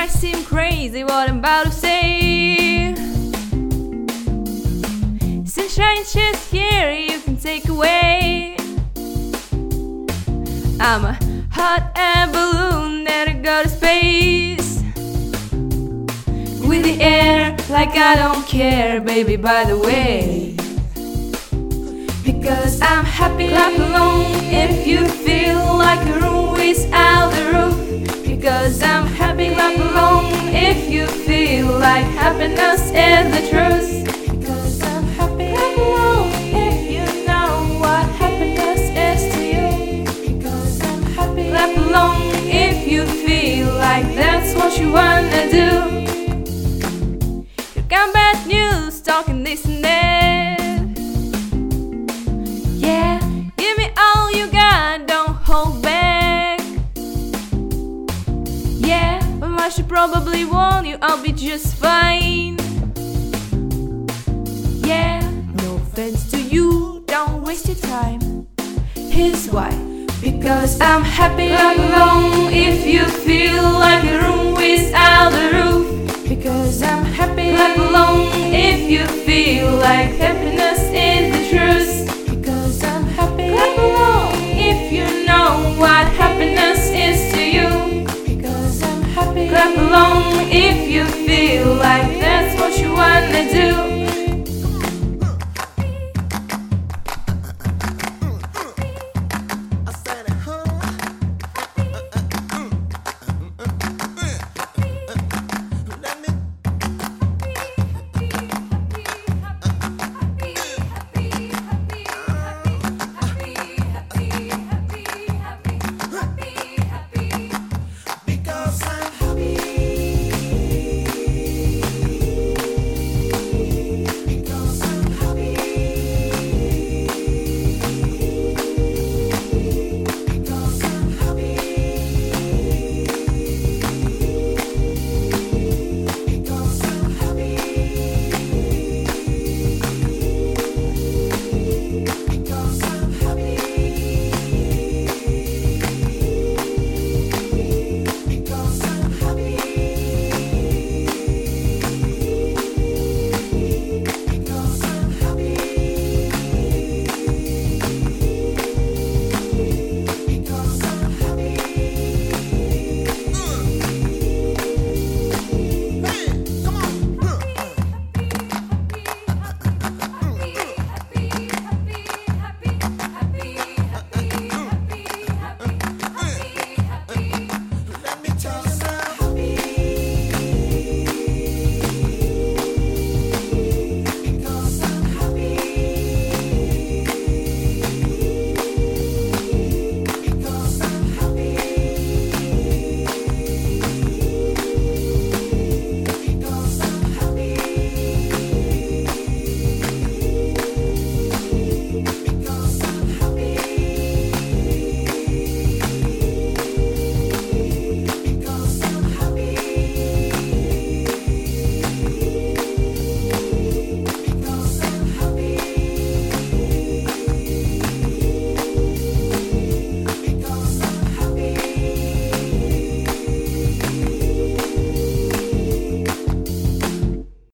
might seem crazy what I'm about to say. Sunshine just here, you can take away. I'm a hot air balloon that'll go to space with the air like I don't care, baby, by the way. Because I'm happy, clap along if you feel like a room without the roof. Because I'm happy, clap along if you feel like happiness is the truth. Because I'm happy, clap along if you know what happiness is to you. Because I'm happy, clap along if you feel like that's what you wanna do. You got bad news, talking this and that. Yeah, give me all you got, don't hold back. Yeah, but I should probably warn you, I'll be just fine. Yeah, no offense to you, don't waste your time. Here's why. Because I'm happy, clap along if you feel like a room without a roof. Because I'm happy, clap along if you feel like happiness